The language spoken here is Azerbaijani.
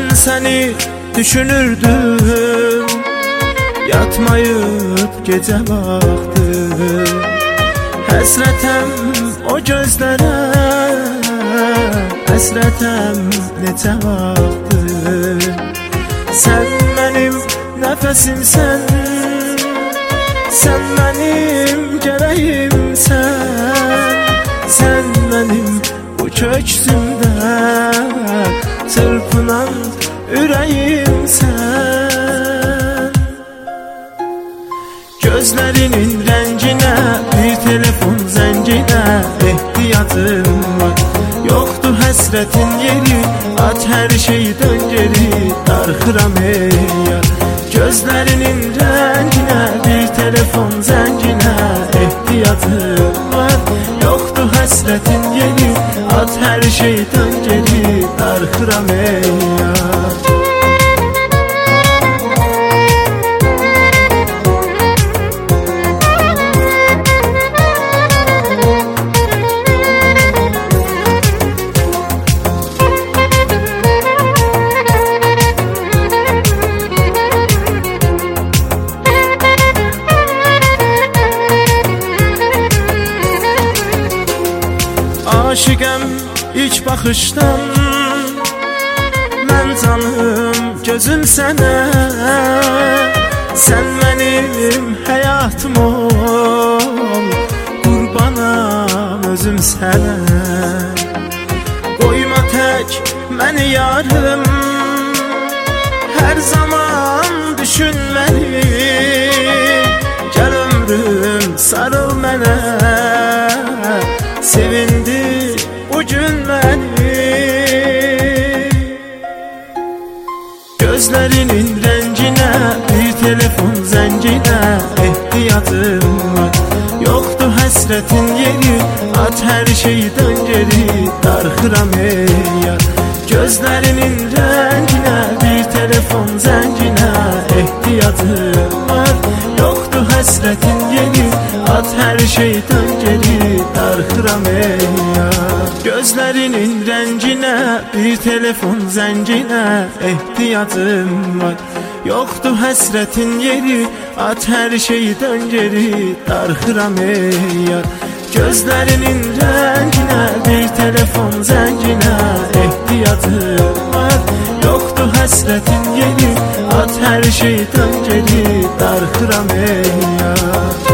seni düşünürdüm, yatmayıp gece vakti. Həsrətəm o gözlərə, həsrətəm neçə vaxtdır. Sən mənim nəfəsimsən, sən mənim gərəyimsən. Sən mənim bu köksümdə çırpınan ürəyimsən. Gözlərinin rənginə, bir telefon zənginə ehtiyacım var. Yoxdur həsrətin yeri, at hər şeydən geri, darxıram ey yar. Gözlərinin rənginə, bir telefon zənginə ehtiyacım var. Yoxdur həsrətin yeri, at hər şeydən geri, darxıram ey yar. Aşıqəm ilk baxışdan, mən canım gözüm sənə. Sən mənim həyatım ol, qurbanam özüm sənə. Qoyma tək məni yarım, hər zaman düşün məni. Gəl ömrüm sarıl mənə, sevindir bugün məni. Gözlərinin rənginə, bir telefon zənginə ehtiyacım var. Yoxdur həsrətin yeri, at hər şeydən geri, darxıram ey yar. Gözlərinin rənginə, bir telefon zənginə ehtiyacım var. Yoxdur həsrətin yeri, at hər şeydən geri, darxıram ey yar. Gözlərinin rənginə, bir telefon zənginə ehtiyacım var. Yoxdur həsrətin yeri, at hər şeydən geri, darxıram ey yar. Gözlərinin rənginə, bir telefon zənginə ehtiyacım var. Yoxdur həsrətin yeri, at hər şeydən geri, darxıram ey yar.